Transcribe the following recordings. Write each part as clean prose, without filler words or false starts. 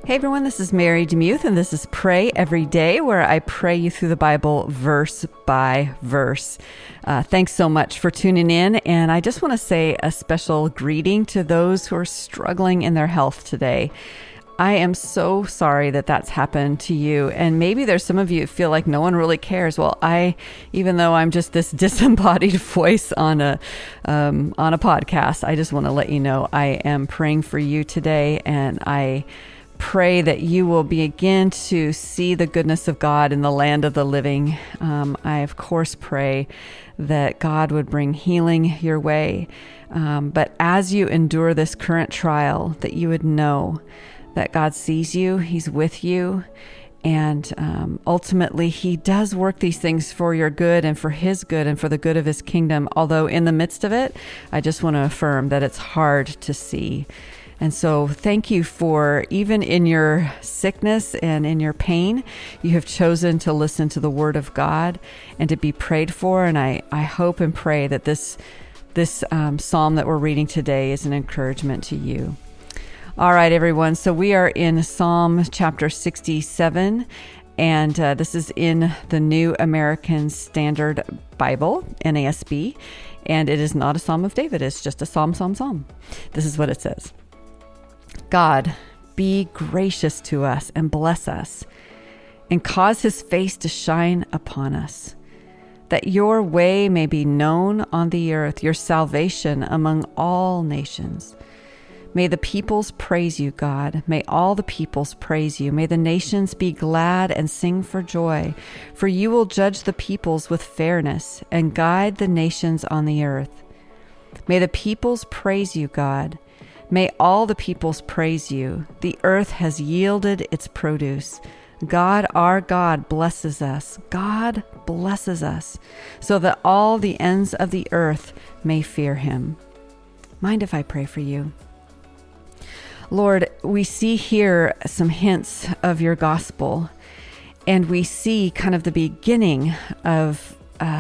Hey everyone, this is Mary DeMuth, and this is Pray Every Day, where I pray you through the Bible verse by verse. Thanks so much for tuning in, and I just want to say a special greeting to those who are struggling in their health today. I am so sorry that that's happened to you, and maybe there's some of you who feel like no one really cares. Well, even though I'm just this disembodied voice on a podcast, I just want to let you know I am praying for you today, and I pray that you will begin to see the goodness of God in the land of the living. I, of course, pray that God would bring healing your way. But as you endure this current trial, that you would know that God sees you, He's with you, and ultimately He does work these things for your good and for His good and for the good of His kingdom. Although in the midst of it, I just want to affirm that it's hard to see. And so thank you for, even in your sickness and in your pain, you have chosen to listen to the Word of God and to be prayed for. And I hope and pray that this psalm that we're reading today is an encouragement to you. All right, everyone. So we are in Psalm chapter 67, and this is in the New American Standard Bible, NASB, and it is not a Psalm of David. It's just a psalm. This is what it says. God, be gracious to us and bless us, and cause His face to shine upon us, that your way may be known on the earth, your salvation among all nations. May the peoples praise you, God. May all the peoples praise you. May the nations be glad and sing for joy, for you will judge the peoples with fairness and guide the nations on the earth. May the peoples praise you, God. May all the peoples praise you. The earth has yielded its produce. God, our God, blesses us. God blesses us, so that all the ends of the earth may fear Him. Mind if I pray for you? Lord, we see here some hints of your gospel, and we see kind of the beginning of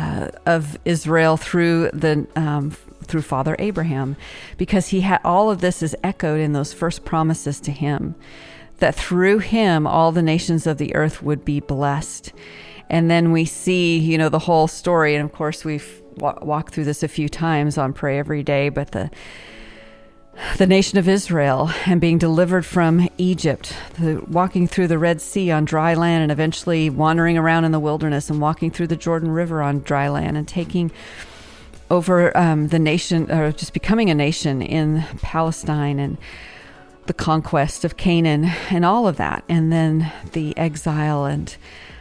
Israel through Father Abraham, because he had all of this is echoed in those first promises to him, that through him all the nations of the earth would be blessed. And then we see, the whole story, and of course we've walked through this a few times on Pray Every Day, but the nation of Israel and being delivered from Egypt, walking through the Red Sea on dry land, and eventually wandering around in the wilderness and walking through the Jordan River on dry land and taking over the nation, or just becoming a nation in Palestine, and the conquest of Canaan and all of that. And then the exile and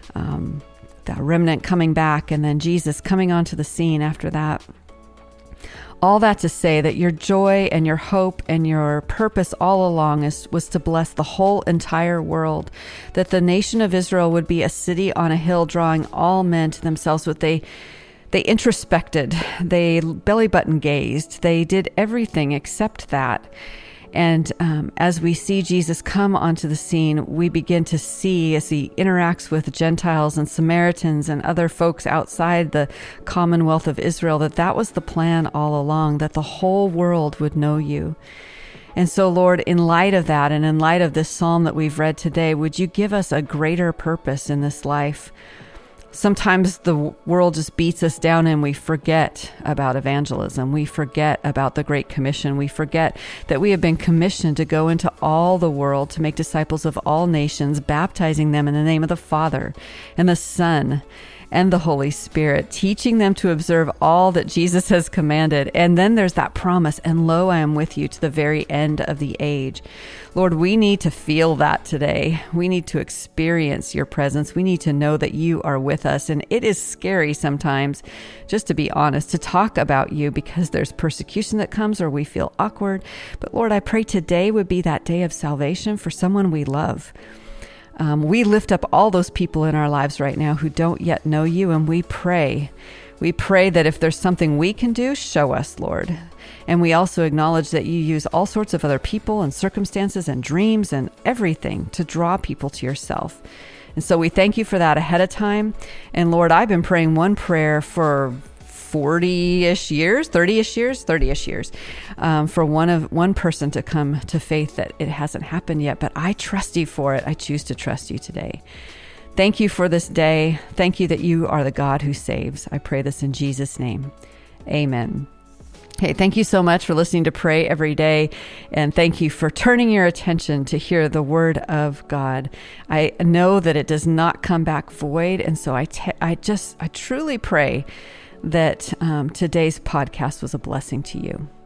the remnant coming back, and then Jesus coming onto the scene after that. All that to say that your joy and your hope and your purpose all along was to bless the whole entire world, that the nation of Israel would be a city on a hill, drawing all men to themselves. But they introspected, they belly button gazed, they did everything except that. And as we see Jesus come onto the scene, we begin to see, as he interacts with Gentiles and Samaritans and other folks outside the commonwealth of Israel, that was the plan all along, that the whole world would know you. And so, Lord, in light of that, and in light of this psalm that we've read today, would you give us a greater purpose in this life? Sometimes the world just beats us down and we forget about evangelism. We forget about the Great Commission. We forget that we have been commissioned to go into all the world to make disciples of all nations, baptizing them in the name of the Father and the Son and the Holy Spirit, teaching them to observe all that Jesus has commanded. And then there's that promise, and lo, I am with you to the very end of the age. Lord, we need to feel that today. We need to experience your presence. We need to know that you are with us. And it is scary sometimes, just to be honest, to talk about you, because there's persecution that comes, or we feel awkward. But Lord, I pray today would be that day of salvation for someone we love. We lift up all those people in our lives right now who don't yet know you, and we pray that if there's something we can do, show us, Lord. And we also acknowledge that you use all sorts of other people and circumstances and dreams and everything to draw people to yourself. And so we thank you for that ahead of time. And Lord, I've been praying one prayer for 40-ish years, 30-ish years, for one person to come to faith that it hasn't happened yet. But I trust you for it. I choose to trust you today. Thank you for this day. Thank you that you are the God who saves. I pray this in Jesus' name. Amen. Hey, thank you so much for listening to Pray Every Day, and thank you for turning your attention to hear the Word of God. I know that it does not come back void, and so I truly pray that today's podcast was a blessing to you.